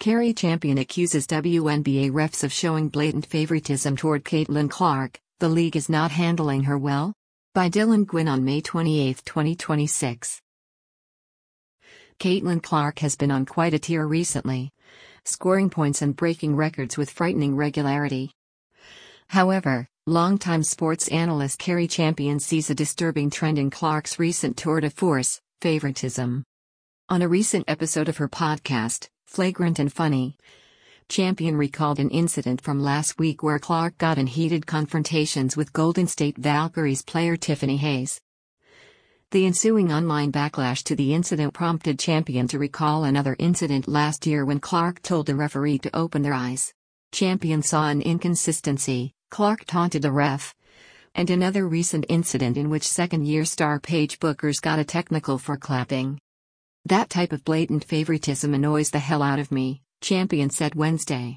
Cari Champion accuses WNBA refs of showing blatant favoritism toward Caitlin Clark. The league is not handling her well? By Dylan Gwynn on May 28, 2026. Caitlin Clark has been on quite a tear recently, scoring points and breaking records with frightening regularity. However, longtime sports analyst Cari Champion sees a disturbing trend in Clark's recent tour de force: favoritism. On a recent episode of her podcast, Flagrant and Funny, Champion recalled an incident from last week where Clark got in heated confrontations with Golden State Valkyries player Tiffany Hayes. The ensuing online backlash to the incident prompted Champion to recall another incident last year when Clark told a referee to open their eyes. Champion saw an inconsistency: Clark taunted a ref. And another recent incident in which second-year star Paige Bueckers got a technical for clapping. "That type of blatant favoritism annoys the hell out of me," Champion said Wednesday.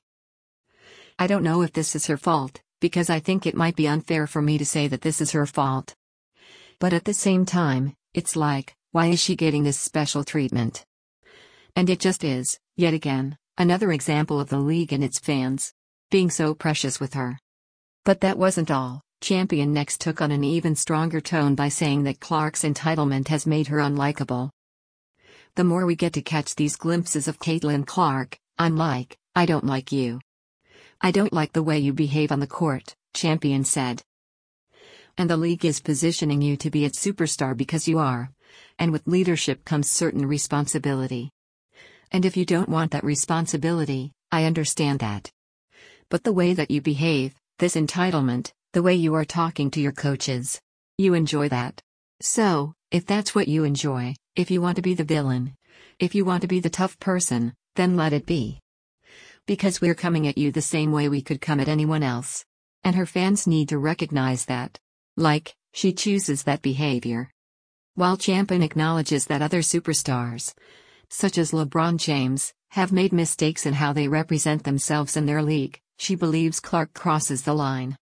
"I don't know if this is her fault, because I think it might be unfair for me to say that this is her fault. But at the same time, it's like, why is she getting this special treatment? And it just is, yet again, another example of the league and its fans being so precious with her." But that wasn't all. Champion next took on an even stronger tone by saying that Clark's entitlement has made her unlikable. "The more we get to catch these glimpses of Caitlin Clark, I'm like, I don't like you. I don't like the way you behave on the court," Champion said. "And the league is positioning you to be its superstar because you are. And with leadership comes certain responsibility. And if you don't want that responsibility, I understand that. But the way that you behave, this entitlement, the way you are talking to your coaches, you enjoy that. So, if that's what you enjoy, if you want to be the villain, if you want to be the tough person, then let it be. Because we're coming at you the same way we could come at anyone else. And her fans need to recognize that. Like, she chooses that behavior." While Champion acknowledges that other superstars, such as LeBron James, have made mistakes in how they represent themselves in their league, she believes Clark crosses the line.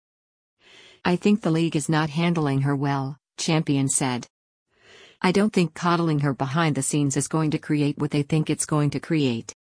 "I think the league is not handling her well," Champion said. "I don't think coddling her behind the scenes is going to create what they think it's going to create.